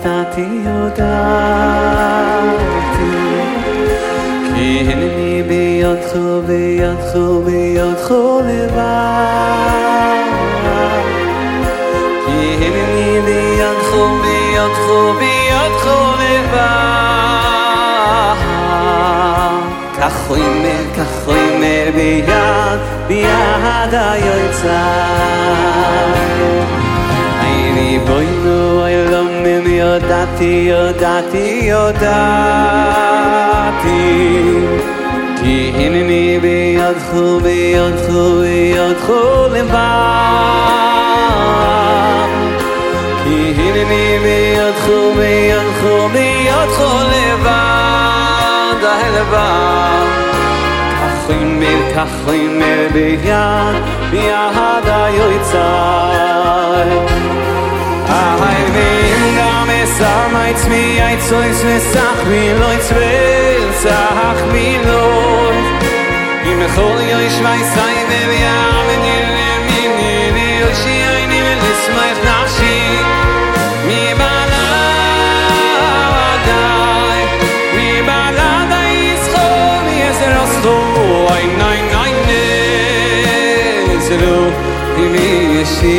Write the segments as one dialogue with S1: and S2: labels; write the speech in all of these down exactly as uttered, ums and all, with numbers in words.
S1: ידעתי ידעתי כי הנני בידך בידך בידך לבד כי הנני בידך בידך בידך לבד כך אומר כך אומר ביד ביד היוצר אני בוינו אלומים ידעתי ידעתי ידעתי כי הנני בידך בידך בידך לבד כי הנני בידך בידך בידך לבד לבד כך אומר כך אומר ביד ביד היוצר I will not miss all my me I choose me sach me loits will sach me Lord im khol yo shvay sai ve yam ni ni ni ni shi I ni ni smay nafshi mi bala dai mi bala dai is khol mi ezeros do I nine nine ne zero mi shi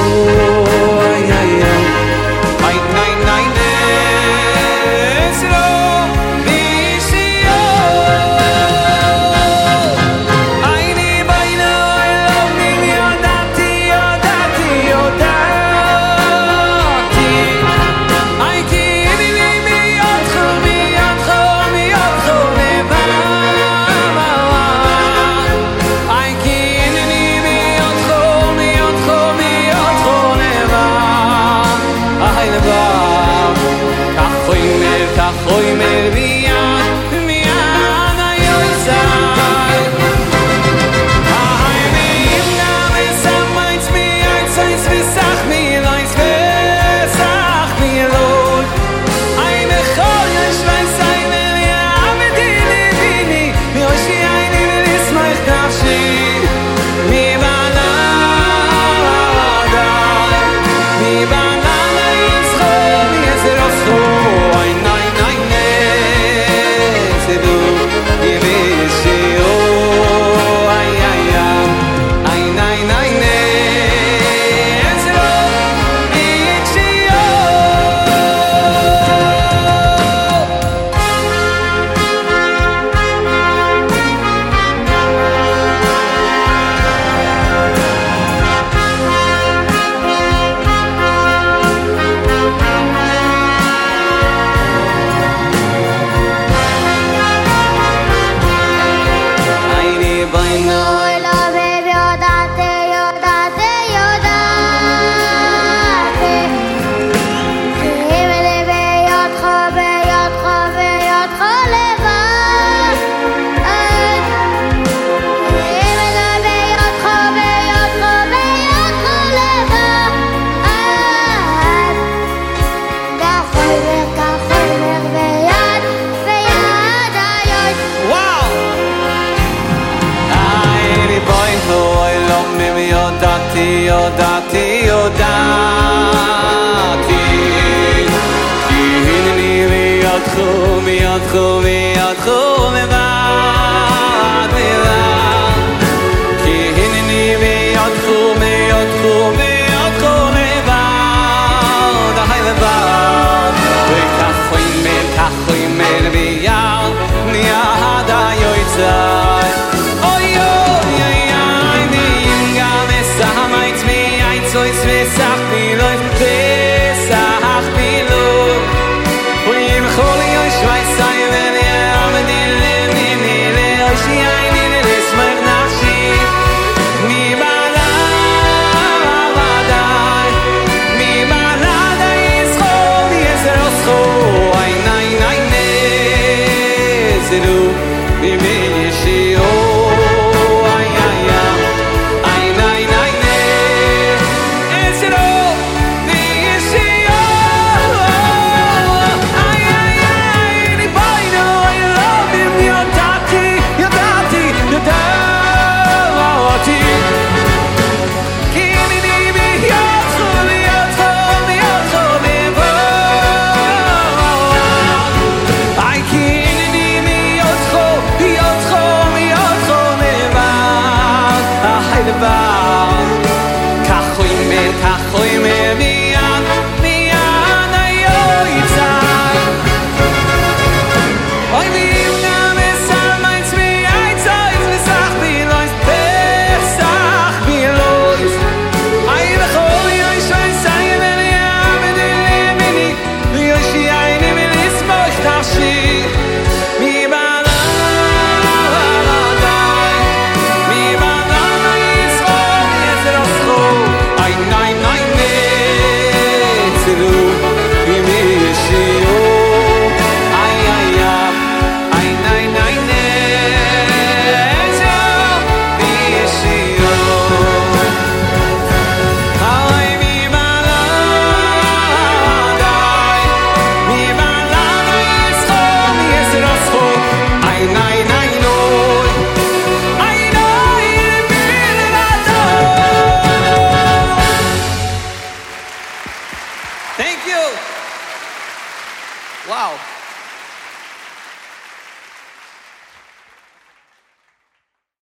S1: ידעתי ידעתי כי הנני בידך בידך בידך